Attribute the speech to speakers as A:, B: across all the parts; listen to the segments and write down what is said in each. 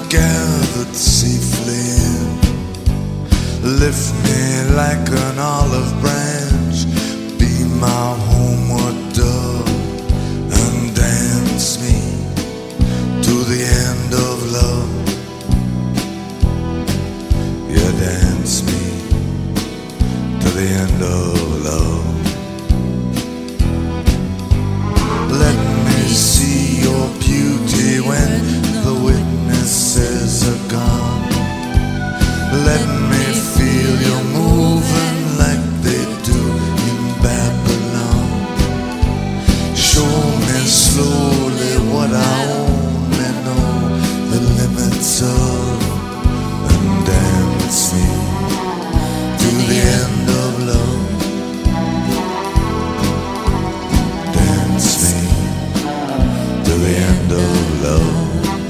A: gathered safely in. Lift me like an olive branch, be my homeward dove, and dance me to the end of love. Yeah, dance me to the end of love. Let me see your beauty when the witnesses are gone. Let me feel you moving like they do in Babylon. Show me slowly what I only know the limits of, and dance me to the end of love. Dance me to the end of love.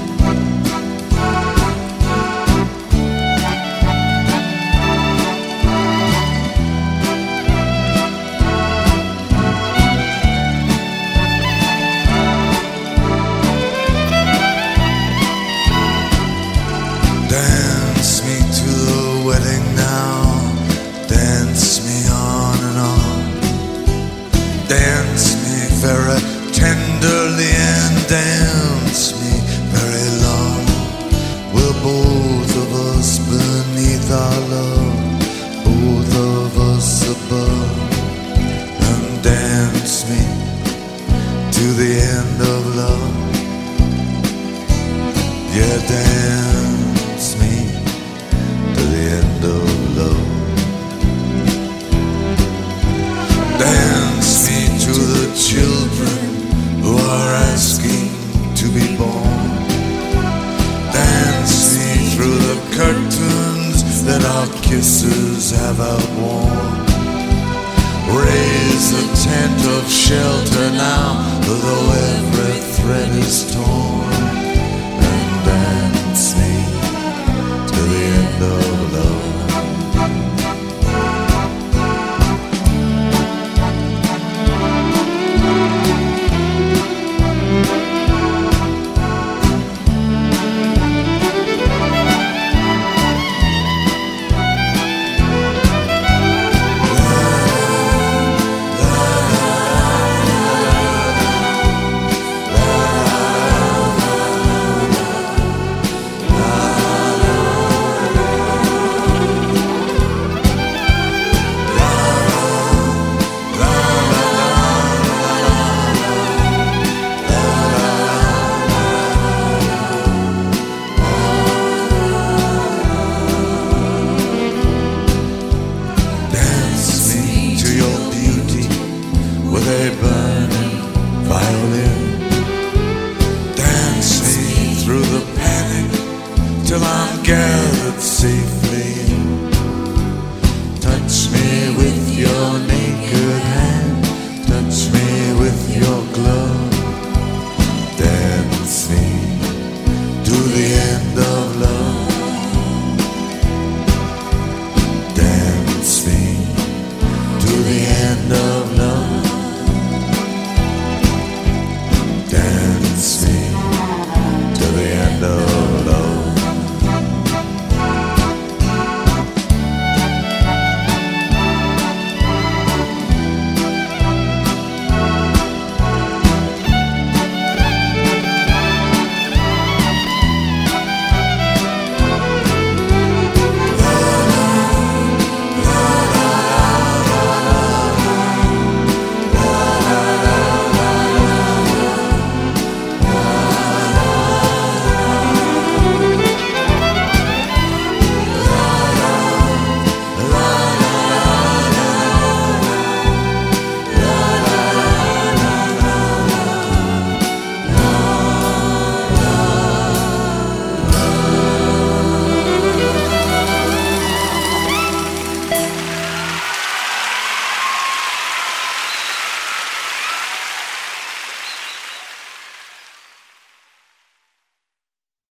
A: Dance me to the wedding now. Dance me on and on. Dance me very tenderly and dance me very long. We're both of us beneath our love, both of us above, and dance me to the end of love. Yeah, dance me to the end of love. Dance me to the children who are asking to be born. Dance me through the curtains that our kisses have outworn. Raise a tent of shelter now, though every thread is torn, and dance me to the end of love. A burning violin. Dance me through the panic till I'm gathered safe